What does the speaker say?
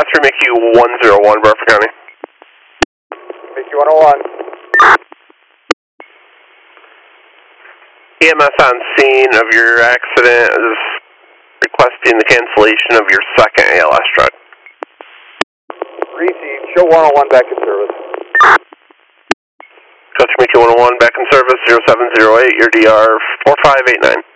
3 Mickey 101, Bradford County. Mickey 101. EMS on scene of your accident is requesting the cancellation of your second ALS truck. Received. Show 101 back in service. Customer Mickey 101 back in service 0708, your DR 4589.